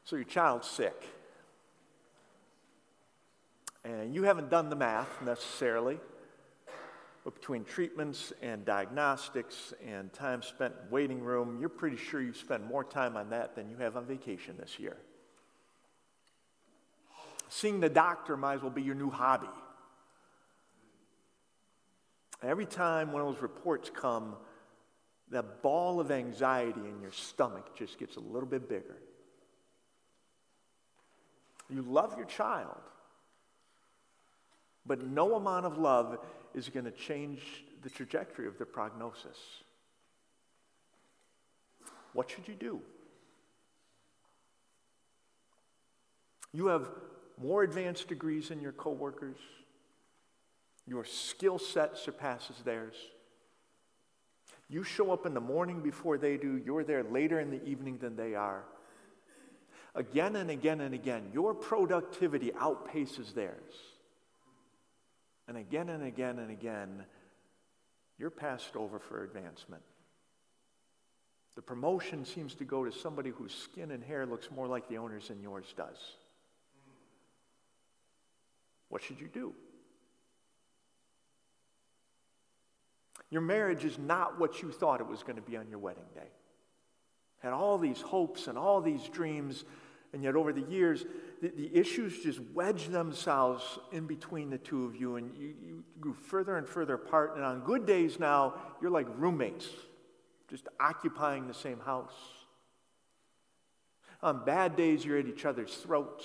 So your child's sick. And you haven't done the math necessarily, but between treatments and diagnostics and time spent in waiting room, you're pretty sure you spend more time on that than you have on vacation this year. Seeing the doctor might as well be your new hobby. Every time one of those reports come, that ball of anxiety in your stomach just gets a little bit bigger. You love your child, but no amount of love is going to change the trajectory of their prognosis. What should you do? You have more advanced degrees than your coworkers. Your skill set surpasses theirs. You show up in the morning before they do. You're there later in the evening than they are. Again and again and again, your productivity outpaces theirs. And again and again and again, you're passed over for advancement. The promotion seems to go to somebody whose skin and hair looks more like the owner's than yours does. What should you do? Your marriage is not what you thought it was going to be on your wedding day. Had all these hopes and all these dreams, and yet over the years, the issues just wedged themselves in between the two of you, and you grew further and further apart. And on good days now, you're like roommates, just occupying the same house. On bad days, you're at each other's throats.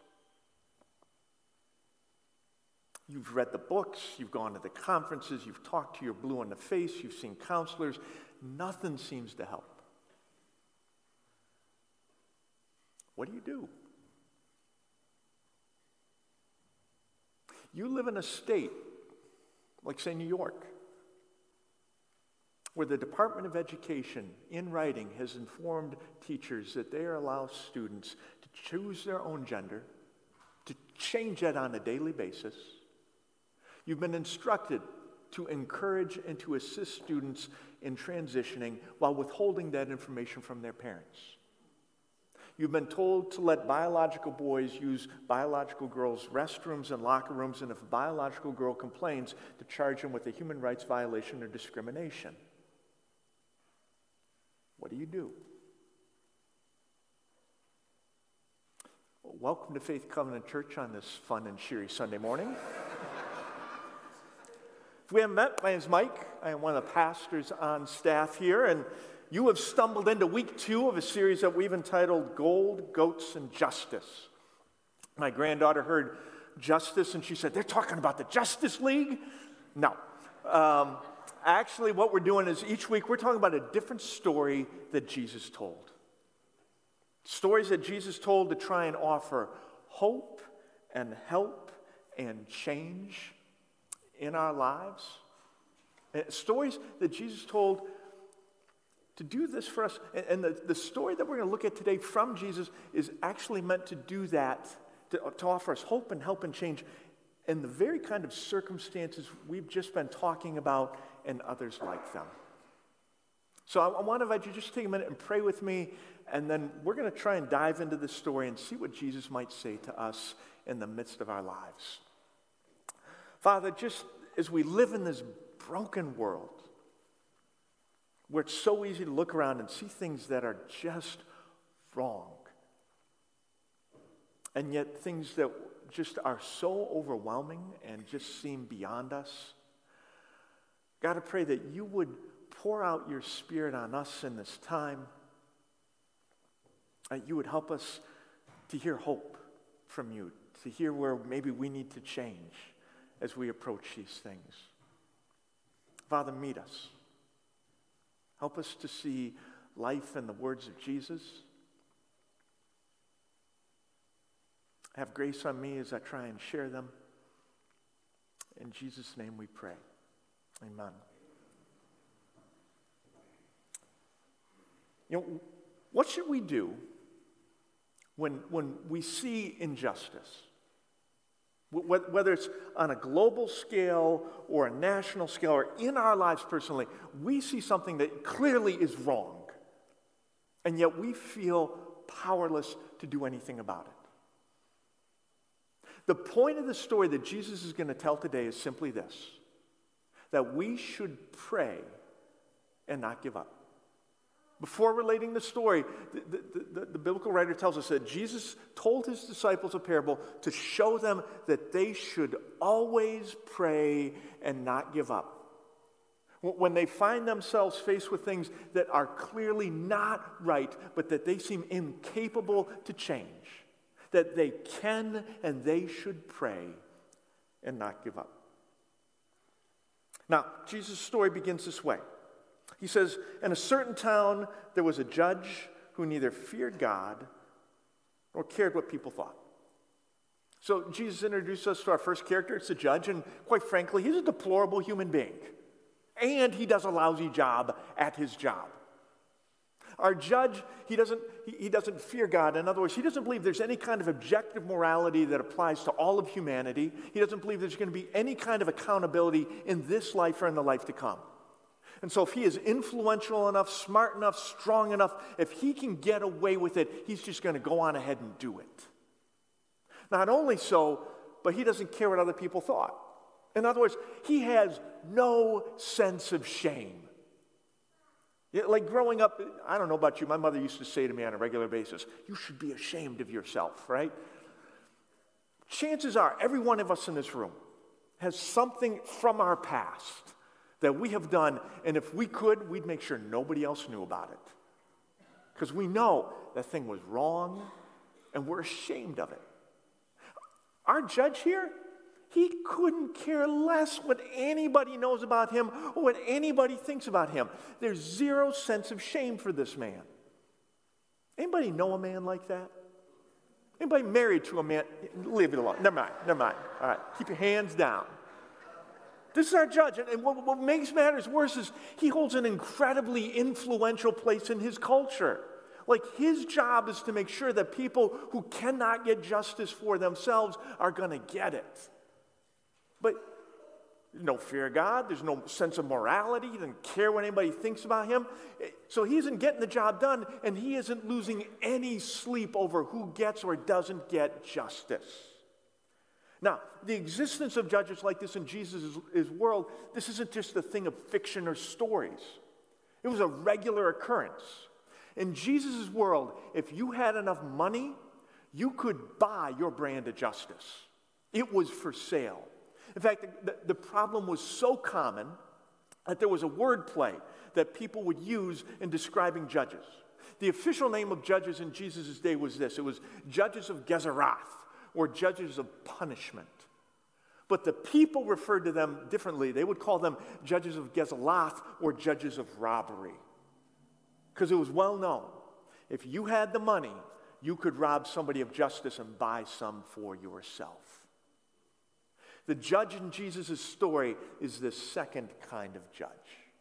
You've read the books, you've gone to the conferences, you've talked to your blue in the face, you've seen counselors. Nothing seems to help. What do? You live in a state, like say New York, where the Department of Education, in writing, has informed teachers that they allow students to choose their own gender, to change that on a daily basis. You've been instructed to encourage and to assist students in transitioning while withholding that information from their parents. You've been told to let biological boys use biological girls' restrooms and locker rooms, and if a biological girl complains, to charge them with a human rights violation or discrimination. What do? Well, welcome to Faith Covenant Church on this fun and cheery Sunday morning. If we haven't met, my name is Mike. I am one of the pastors on staff here, and you have stumbled into week 2 of a series that we've entitled Gold, Goats, and Justice. My granddaughter heard justice, and she said, "They're talking about the Justice League?" No. Actually, what we're doing is each week we're talking about a different story that Jesus told. Stories that Jesus told to try and offer hope and help and change in our lives. Stories that Jesus told to do this for us. And the story that we're going to look at today from Jesus is actually meant to do that, to offer us hope and help and change in the very kind of circumstances we've just been talking about and others like them. So I want to invite you just to take a minute and pray with me, and then we're going to try and dive into this story and see what Jesus might say to us in the midst of our lives. Father, just as we live in this broken world, where it's so easy to look around and see things that are just wrong, and yet things that just are so overwhelming and just seem beyond us, God, I pray that you would pour out your Spirit on us in this time, that you would help us to hear hope from you, to hear where maybe we need to change as we approach these things. Father, meet us. Help us to see life in the words of Jesus. Have grace on me as I try and share them. In Jesus' name we pray. Amen. You know, what should we do when we see injustice? Whether it's on a global scale or a national scale or in our lives personally, we see something that clearly is wrong, and yet we feel powerless to do anything about it. The point of the story that Jesus is going to tell today is simply this, that we should pray and not give up. Before relating the story, the biblical writer tells us that Jesus told his disciples a parable to show them that they should always pray and not give up. When they find themselves faced with things that are clearly not right, but that they seem incapable to change, that they can and they should pray and not give up. Now, Jesus' story begins this way. He says, in a certain town, there was a judge who neither feared God nor cared what people thought. So Jesus introduced us to our first character. It's the judge, and quite frankly, he's a deplorable human being. And he does a lousy job at his job. Our judge, he doesn't fear God. In other words, he doesn't believe there's any kind of objective morality that applies to all of humanity. He doesn't believe there's going to be any kind of accountability in this life or in the life to come. And so if he is influential enough, smart enough, strong enough, if he can get away with it, he's just going to go on ahead and do it. Not only so, but he doesn't care what other people thought. In other words, he has no sense of shame. Like growing up, I don't know about you, my mother used to say to me on a regular basis, you should be ashamed of yourself, right? Chances are every one of us in this room has something from our past that we have done, and if we could, we'd make sure nobody else knew about it. Because we know that thing was wrong, and we're ashamed of it. Our judge here, he couldn't care less what anybody knows about him or what anybody thinks about him. There's zero sense of shame for this man. Anybody know a man like that? Anybody married to a man? Leave it alone. Never mind. All right, keep your hands down. This is our judge, and what makes matters worse is he holds an incredibly influential place in his culture. Like his job is to make sure that people who cannot get justice for themselves are going to get it. But there's no fear of God, there's no sense of morality, he doesn't care what anybody thinks about him. So he isn't getting the job done, and he isn't losing any sleep over who gets or doesn't get justice. Now, the existence of judges like this in Jesus' world, this isn't just a thing of fiction or stories. It was a regular occurrence. In Jesus' world, if you had enough money, you could buy your brand of justice. It was for sale. In fact, the problem was so common that there was a word play that people would use in describing judges. The official name of judges in Jesus' day was this. It was judges of Gezerath, or judges of punishment. But the people referred to them differently. They would call them judges of Gezeloth or judges of robbery. Because it was well known, if you had the money, you could rob somebody of justice and buy some for yourself. The judge in Jesus' story is this second kind of judge.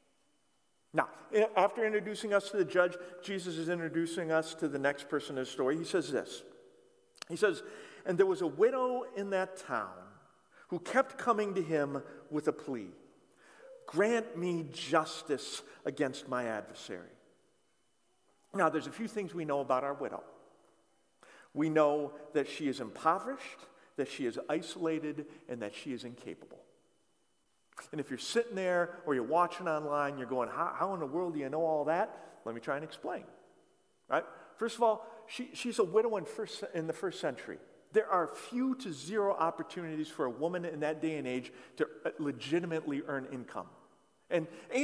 Now, after introducing us to the judge, Jesus is introducing us to the next person in the story. He says this. He says, and there was a widow in that town who kept coming to him with a plea. Grant me justice against my adversary. Now, there's a few things we know about our widow. We know that she is impoverished, that she is isolated, and that she is incapable. And if you're sitting there or you're watching online, you're going, how in the world do you know all that? Let me try and explain. Right? First of all, she's a widow in the first century. There are few to zero opportunities for a woman in that day and age to legitimately earn income. And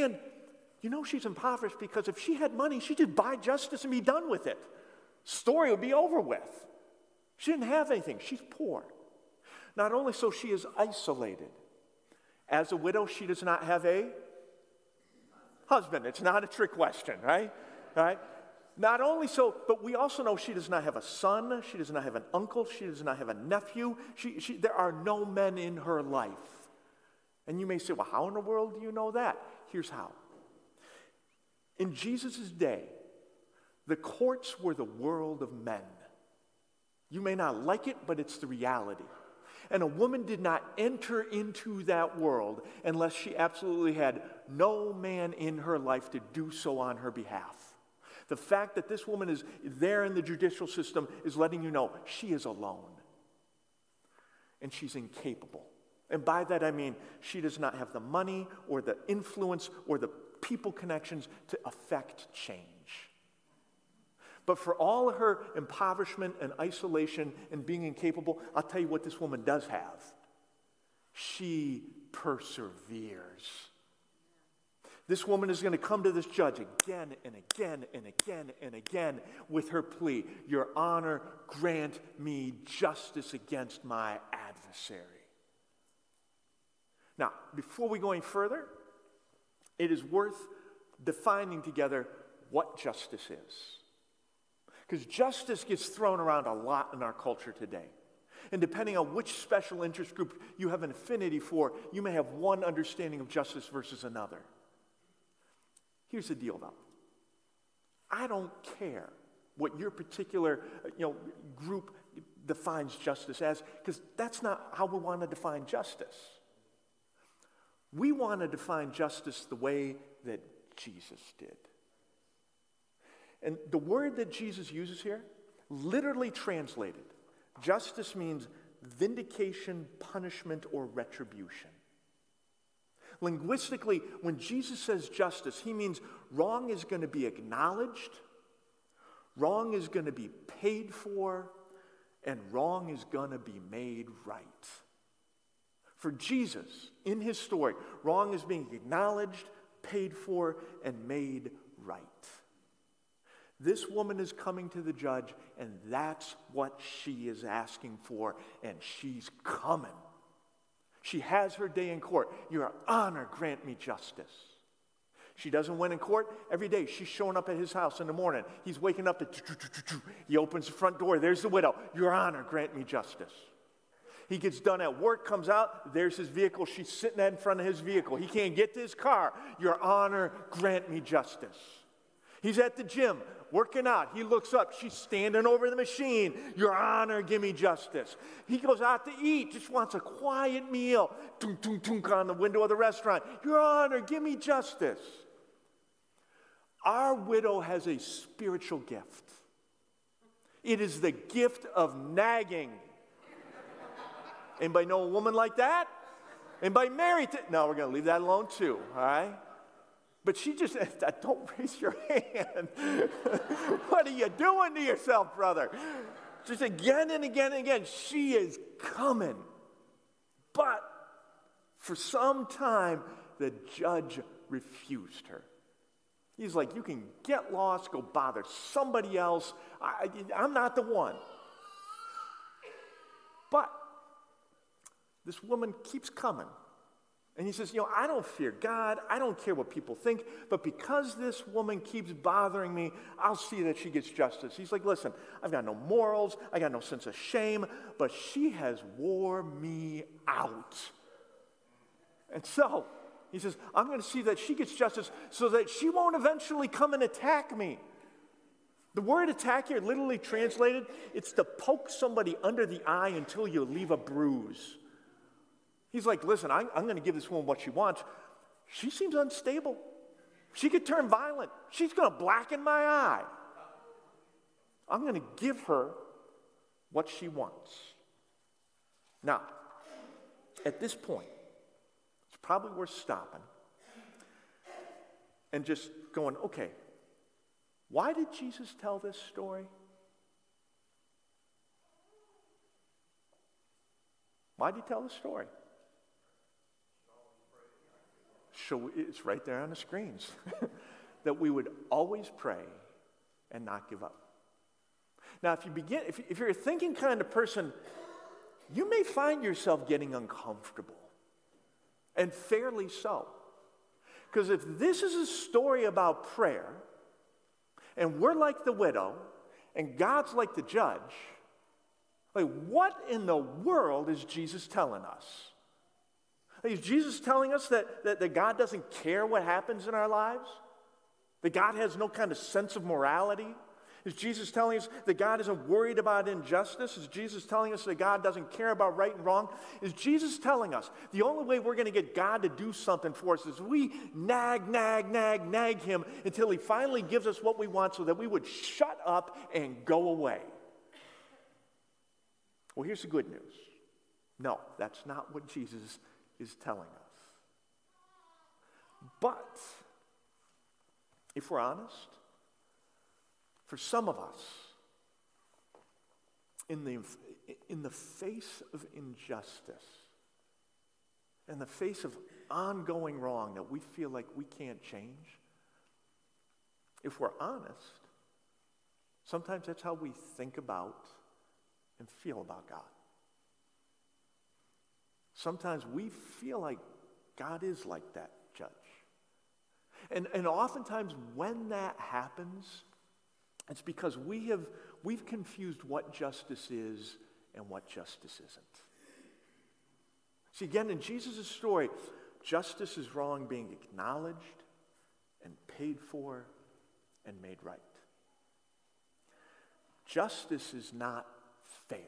you know she's impoverished because if she had money, she'd just buy justice and be done with it. Story would be over with. She didn't have anything. She's poor. Not only so, she is isolated. As a widow, she does not have a husband. It's not a trick question, right? Right? Not only so, but we also know she does not have a son, she does not have an uncle, she does not have a nephew. There are no men in her life. And you may say, well, how in the world do you know that? Here's how. In Jesus' day, the courts were the world of men. You may not like it, but it's the reality. And a woman did not enter into that world unless she absolutely had no man in her life to do so on her behalf. The fact that this woman is there in the judicial system is letting you know she is alone. And she's incapable. And by that I mean she does not have the money or the influence or the people connections to affect change. But for all her impoverishment and isolation and being incapable, I'll tell you what this woman does have. She perseveres. This woman is going to come to this judge again and again and again and again with her plea, "Your Honor, grant me justice against my adversary." Now, before we go any further, it is worth defining together what justice is. Because justice gets thrown around a lot in our culture today. And depending on which special interest group you have an affinity for, you may have one understanding of justice versus another. Here's the deal, though. I don't care what your particular group defines justice as, because that's not how we want to define justice. We want to define justice the way that Jesus did. And the word that Jesus uses here, literally translated, justice means vindication, punishment, or retribution. Linguistically, when Jesus says justice, he means wrong is going to be acknowledged, wrong is going to be paid for, and wrong is going to be made right. For Jesus, in his story, wrong is being acknowledged, paid for, and made right. This woman is coming to the judge, and that's what she is asking for, and she's coming. She has her day in court. Your Honor, grant me justice. She doesn't win in court every day. She's showing up at his house in the morning. He's waking up he opens the front door. There's the widow. Your Honor, grant me justice. He gets done at work, comes out. There's his vehicle. She's sitting in front of his vehicle. He can't get to his car. Your Honor, grant me justice. He's at the gym, working out. He looks up. She's standing over the machine. Your Honor, give me justice. He goes out to eat, just wants a quiet meal. Tunk, tunk, tunk on the window of the restaurant. Your Honor, give me justice. Our widow has a spiritual gift. It is the gift of nagging. Anybody know a woman like that? Anybody married to? No, we're going to leave that alone too, all right? But she just, don't raise your hand. What are you doing to yourself, brother? Just again and again and again, she is coming. But for some time, the judge refused her. He's like, you can get lost, go bother somebody else. I'm not the one. But this woman keeps coming. And he says, I don't fear God. I don't care what people think. But because this woman keeps bothering me, I'll see that she gets justice. He's like, listen, I've got no morals. I got no sense of shame. But she has wore me out. And so he says, I'm going to see that she gets justice so that she won't eventually come and attack me. The word attack here, literally translated, it's to poke somebody under the eye until you leave a bruise. He's like, listen, I'm going to give this woman what she wants. She seems unstable. She could turn violent. She's going to blacken my eye. I'm going to give her what she wants. Now, at this point, it's probably worth stopping and just going, okay, why did Jesus tell this story? Why did he tell the story? So it's right there on the screens. That we would always pray and not give up. Now, if you're a thinking kind of person, you may find yourself getting uncomfortable. And fairly so. Because if this is a story about prayer, and we're like the widow, and God's like the judge, like what in the world is Jesus telling us? Is Jesus telling us that God doesn't care what happens in our lives? That God has no kind of sense of morality? Is Jesus telling us that God isn't worried about injustice? Is Jesus telling us that God doesn't care about right and wrong? Is Jesus telling us the only way we're going to get God to do something for us is we nag him until he finally gives us what we want so that we would shut up and go away? Well, here's the good news. No, that's not what Jesus is telling us. But if we're honest, for some of us, in the face of injustice, in the face of ongoing wrong that we feel like we can't change, if we're honest, sometimes that's how we think about and feel about God. Sometimes we feel like God is like that judge. And oftentimes when that happens, it's because we've confused what justice is and what justice isn't. See, again, in Jesus' story, justice is wrong being acknowledged and paid for and made right. Justice is not fair.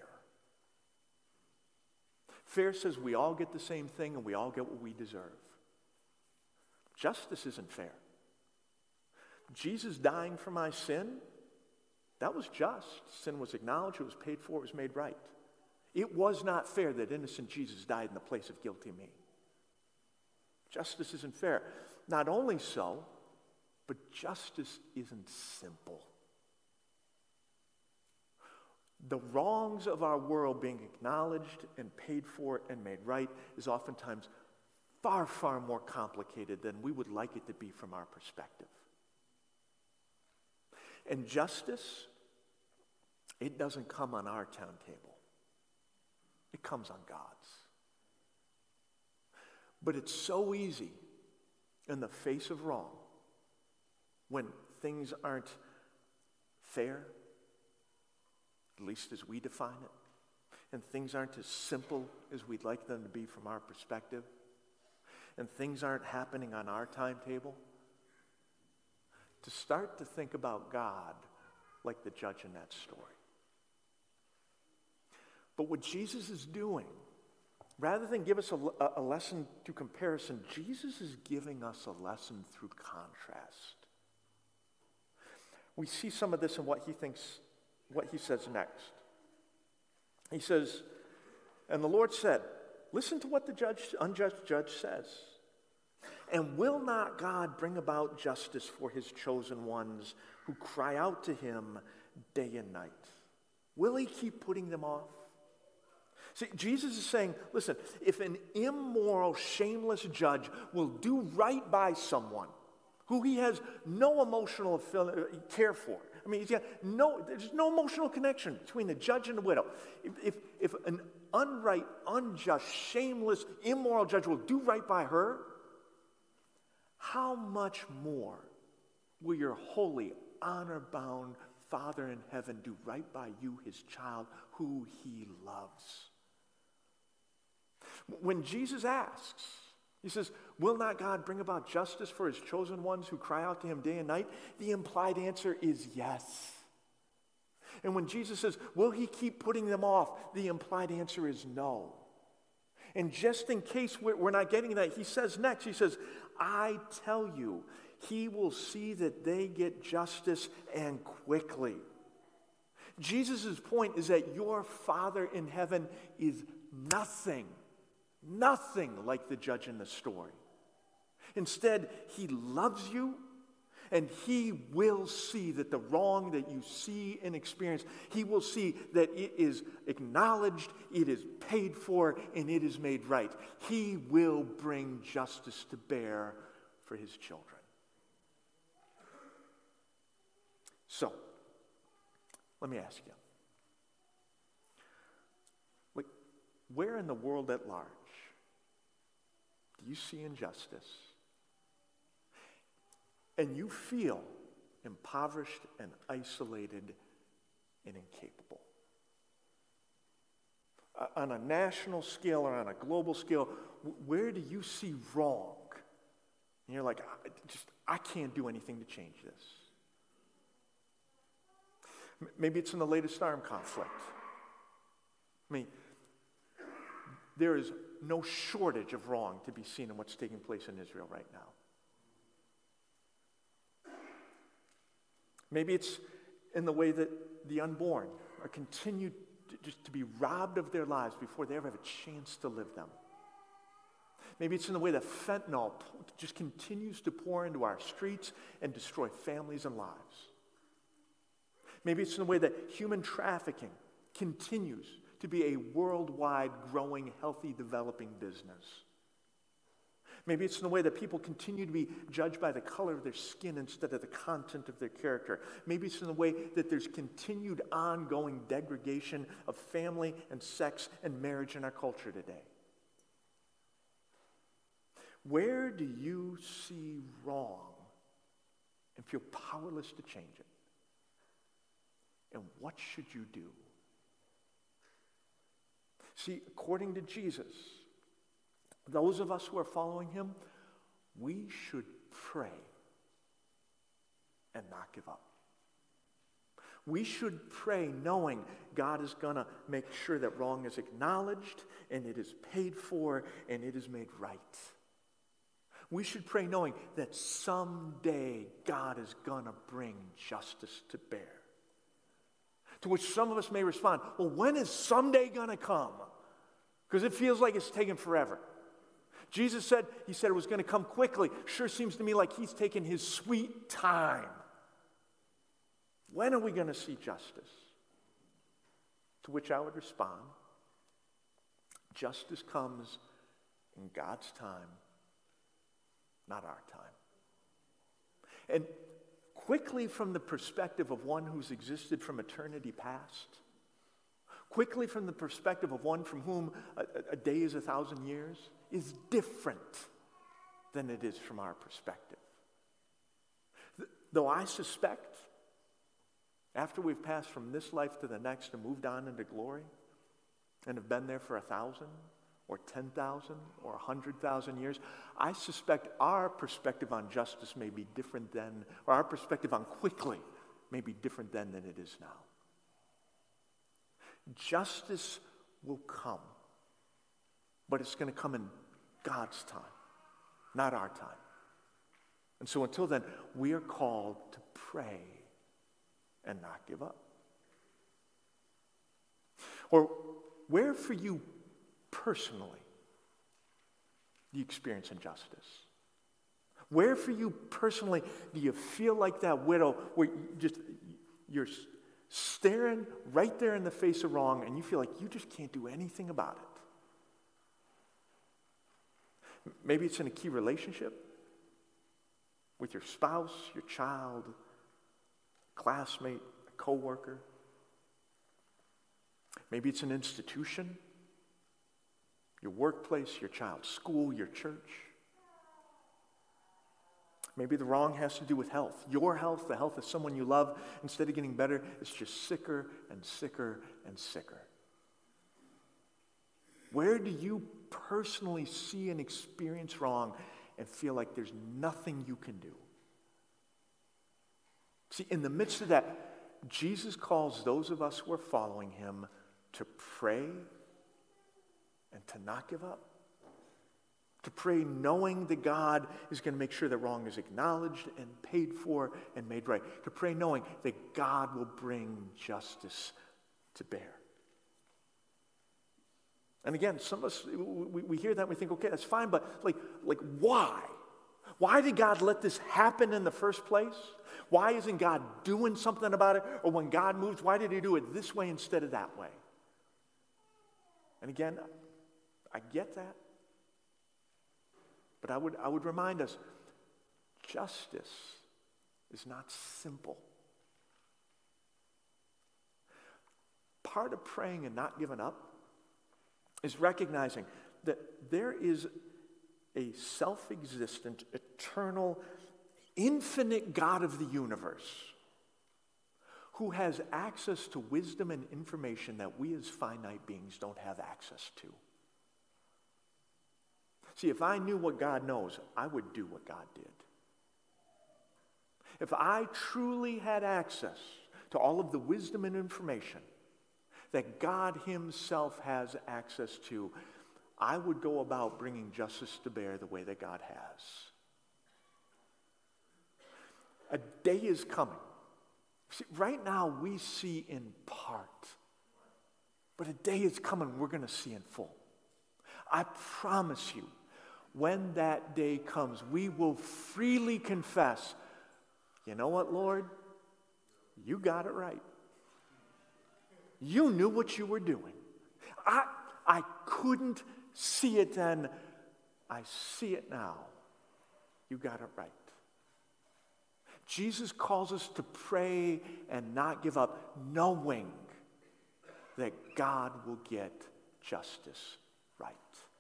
Fair says we all get the same thing and we all get what we deserve. Justice isn't fair. Jesus dying for my sin, that was just. Sin was acknowledged, it was paid for, it was made right. It was not fair that innocent Jesus died in the place of guilty me. Justice isn't fair. Not only so, but justice isn't simple. The wrongs of our world being acknowledged and paid for and made right is oftentimes far, far more complicated than we would like it to be from our perspective. And justice, it doesn't come on our timetable. It comes on God's. But it's so easy in the face of wrong, when things aren't fair, at least as we define it, and things aren't as simple as we'd like them to be from our perspective, and things aren't happening on our timetable, to start to think about God like the judge in that story. But what Jesus is doing, rather than give us a lesson through comparison, Jesus is giving us a lesson through contrast. We see some of this in what he says next. He says, and the Lord said, listen to what the unjust judge says. And will not God bring about justice for his chosen ones who cry out to him day and night? Will he keep putting them off? See, Jesus is saying, listen, if an immoral, shameless judge will do right by someone who he has no emotional care for, I mean, there's no emotional connection between the judge and the widow. If an unjust, shameless, immoral judge will do right by her, how much more will your holy, honor-bound Father in heaven do right by you, his child, who he loves? When Jesus asks, he says, will not God bring about justice for his chosen ones who cry out to him day and night? The implied answer is yes. And when Jesus says, will he keep putting them off? The implied answer is no. And just in case we're not getting that, he says next, he says, I tell you, he will see that they get justice and quickly. Jesus' point is that your Father in heaven is nothing like the judge in the story. Instead, he loves you, and he will see that the wrong that you see and experience, he will see that it is acknowledged, it is paid for, and it is made right. He will bring justice to bear for his children. So, let me ask you, where in the world at large do you see injustice and you feel impoverished and isolated and incapable? On a national scale or on a global scale, where do you see wrong? And you're like, I can't do anything to change this. Maybe it's in the latest armed conflict. I mean, there is no shortage of wrong to be seen in what's taking place in Israel right now. Maybe it's in the way that the unborn are continued to be robbed of their lives before they ever have a chance to live them. Maybe it's in the way that fentanyl just continues to pour into our streets and destroy families and lives. Maybe it's in the way that human trafficking continues to be a worldwide, growing, healthy, developing business. Maybe it's in the way that people continue to be judged by the color of their skin instead of the content of their character. Maybe it's in the way that there's continued ongoing degradation of family and sex and marriage in our culture today. Where do you see wrong and feel powerless to change it? And what should you do? See, according to Jesus, those of us who are following him, we should pray and not give up. We should pray knowing God is going to make sure that wrong is acknowledged and it is paid for and it is made right. We should pray knowing that someday God is going to bring justice to bear. To which some of us may respond, well, when is someday going to come? Because it feels like it's taking forever. Jesus said, he said it was going to come quickly. Sure seems to me like he's taking his sweet time. When are we going to see justice? To which I would respond, justice comes in God's time, not our time. And quickly from the perspective of one who's existed from eternity past, quickly from the perspective of one from whom a day is 1,000 years, is different than it is from our perspective. Though I suspect, after we've passed from this life to the next and moved on into glory, and have been there for 1,000 or 10,000 or 100,000 years, I suspect our perspective on justice may be different then, or our perspective on quickly may be different then than it is now. Justice will come, but it's going to come in God's time, not our time. And so until then, we are called to pray and not give up. Or where for you personally do you experience injustice? Where for you personally do you feel like that widow where you're staring right there in the face of wrong and you feel like you just can't do anything about it? Maybe it's in a key relationship with your spouse, your child, classmate, a coworker. Maybe it's an institution, your workplace, your child's school, your church. Maybe the wrong has to do with health. Your health, the health of someone you love, instead of getting better, it's just sicker and sicker and sicker. Where do you personally see and experience wrong and feel like there's nothing you can do? See, in the midst of that, Jesus calls those of us who are following him to pray and to not give up. To pray knowing that God is going to make sure that wrong is acknowledged and paid for and made right. To pray knowing that God will bring justice to bear. And again, some of us, we hear that and we think, okay, that's fine, but like why? Why did God let this happen in the first place? Why isn't God doing something about it? Or when God moves, why did he do it this way instead of that way? And again, I get that. But I would remind us, justice is not simple. Part of praying and not giving up is recognizing that there is a self-existent, eternal, infinite God of the universe who has access to wisdom and information that we as finite beings don't have access to. See, if I knew what God knows, I would do what God did. If I truly had access to all of the wisdom and information that God himself has access to, I would go about bringing justice to bear the way that God has. A day is coming. See, right now we see in part, but a day is coming we're going to see in full. I promise you, when that day comes, we will freely confess, you know what, Lord? You got it right. You knew what you were doing. I couldn't see it then. I see it now. You got it right. Jesus calls us to pray and not give up, knowing that God will get justice right.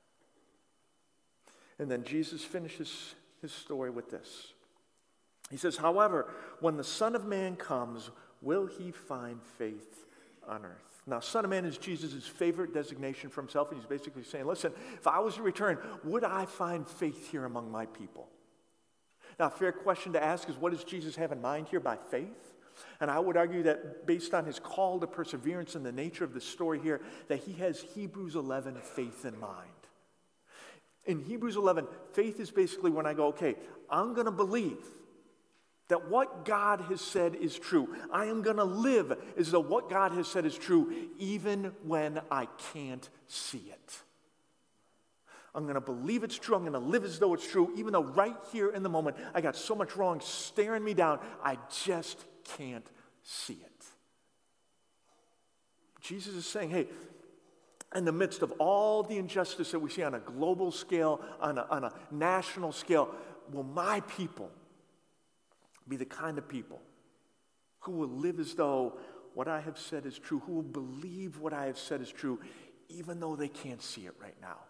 And then Jesus finishes his story with this. He says, however, when the Son of Man comes, will he find faith on earth? Now, Son of Man is Jesus' favorite designation for himself, and he's basically saying, listen, if I was to return, would I find faith here among my people? Now, a fair question to ask is, what does Jesus have in mind here by faith? And I would argue that based on his call to perseverance and the nature of the story here, that he has Hebrews 11 faith in mind. In Hebrews 11, faith is basically when I go, okay, I'm going to believe that what God has said is true. I am going to live as though what God has said is true, even when I can't see it. I'm going to believe it's true. I'm going to live as though it's true, even though right here in the moment, I got so much wrong staring me down, I just can't see it. Jesus is saying, hey, in the midst of all the injustice that we see on a global scale, on a national scale, will my people be the kind of people who will live as though what I have said is true, who will believe what I have said is true, even though they can't see it right now?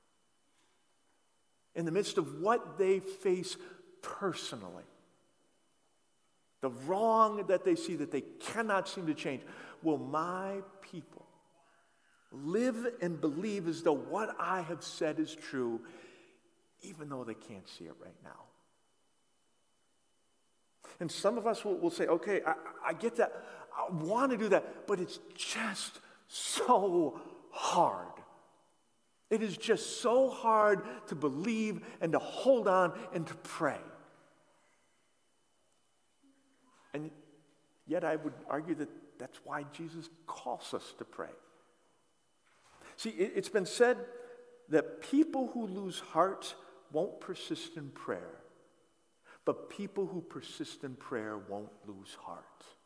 In the midst of what they face personally, the wrong that they see that they cannot seem to change, will my people live and believe as though what I have said is true, even though they can't see it right now? And some of us will say, okay, I get that. I want to do that, but it's just so hard. It is just so hard to believe and to hold on and to pray. And yet I would argue that that's why Jesus calls us to pray. See, it's been said that people who lose heart won't persist in prayer, but people who persist in prayer won't lose heart.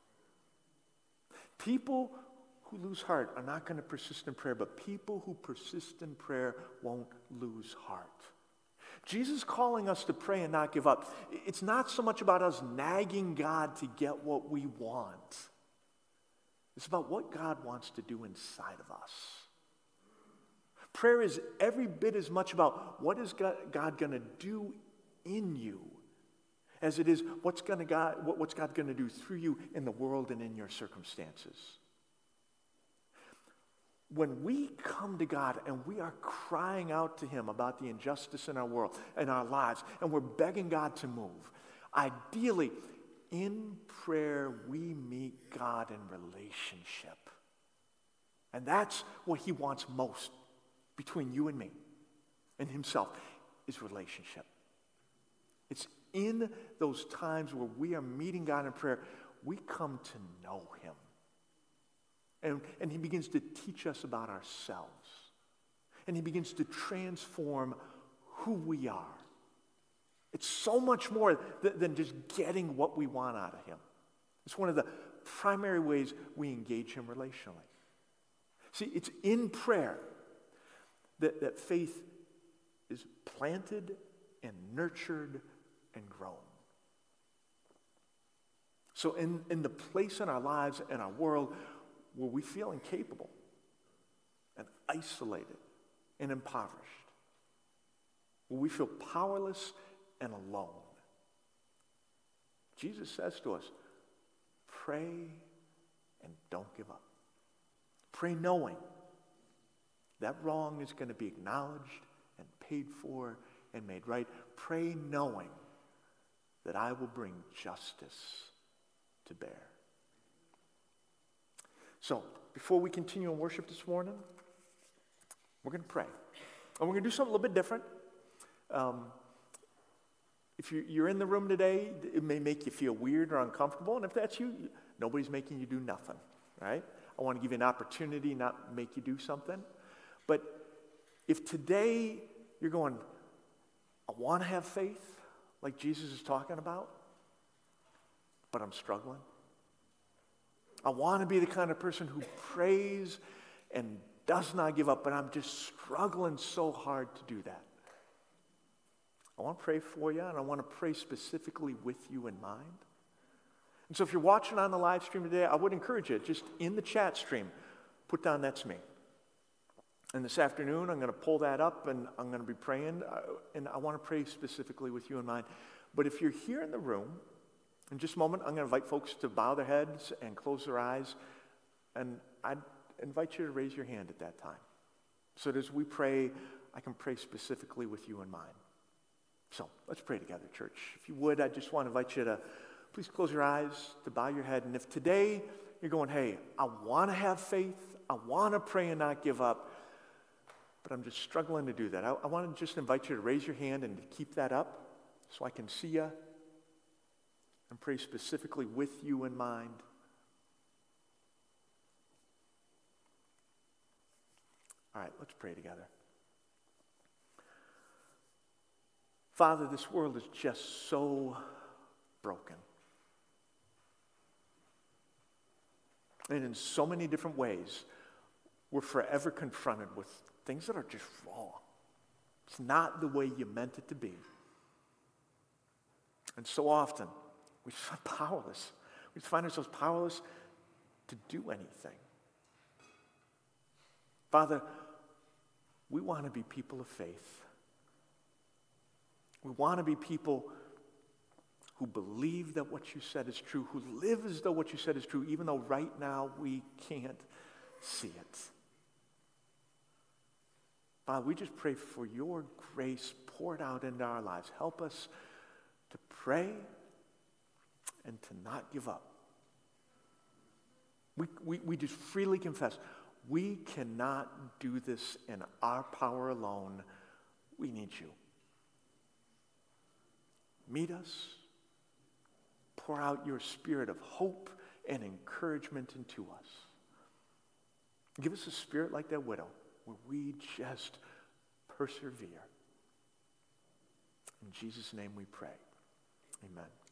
People who lose heart are not going to persist in prayer, but people who persist in prayer won't lose heart. Jesus is calling us to pray and not give up. It's not so much about us nagging God to get what we want. It's about what God wants to do inside of us. Prayer is every bit as much about what is God going to do in you as it is what's God going to do through you in the world and in your circumstances. When we come to God and we are crying out to him about the injustice in our world, in our lives, and we're begging God to move, ideally, in prayer, we meet God in relationship. And that's what he wants most between you and me and himself, is relationship. It's in those times where we are meeting God in prayer, we come to know him. And he begins to teach us about ourselves. And he begins to transform who we are. It's so much more than just getting what we want out of him. It's one of the primary ways we engage him relationally. See, it's in prayer that faith is planted and nurtured and grown. So in the place in our lives and our world where we feel incapable and isolated and impoverished, where we feel powerless and alone, Jesus says to us, pray and don't give up. Pray knowing that wrong is going to be acknowledged and paid for and made right. Pray knowing that I will bring justice to bear. So, before we continue in worship this morning, we're going to pray. And we're going to do something a little bit different. If you're in the room today, it may make you feel weird or uncomfortable. And if that's you, nobody's making you do nothing, right? I want to give you an opportunity, not make you do something. But if today you're going, I want to have faith like Jesus is talking about, but I'm struggling. I want to be the kind of person who prays and does not give up, but I'm just struggling so hard to do that. I want to pray for you, and I want to pray specifically with you in mind. And so if you're watching on the live stream today, I would encourage you, just in the chat stream, put down, that's me. And this afternoon, I'm going to pull that up, and I'm going to be praying, and I want to pray specifically with you in mind. But if you're here in the room, in just a moment, I'm going to invite folks to bow their heads and close their eyes, and I'd invite you to raise your hand at that time, so that as we pray, I can pray specifically with you in mind. So let's pray together, church. If you would, I just want to invite you to please close your eyes, to bow your head. And if today you're going, hey, I want to have faith, I want to pray and not give up, but I'm just struggling to do that, I want to just invite you to raise your hand and to keep that up so I can see you and pray specifically with you in mind. All right, let's pray together. Father, this world is just so broken. And in so many different ways, we're forever confronted with things that are just wrong. It's not the way you meant it to be. And so often, we just find powerless. We just find ourselves powerless to do anything. Father, we want to be people of faith. We want to be people who believe that what you said is true, who live as though what you said is true, even though right now we can't see it. Father, we just pray for your grace poured out into our lives. Help us to pray and to not give up. We just freely confess, we cannot do this in our power alone. We need you. Meet us. Pour out your spirit of hope and encouragement into us. Give us a spirit like that widow, where we just persevere. In Jesus' name we pray. Amen.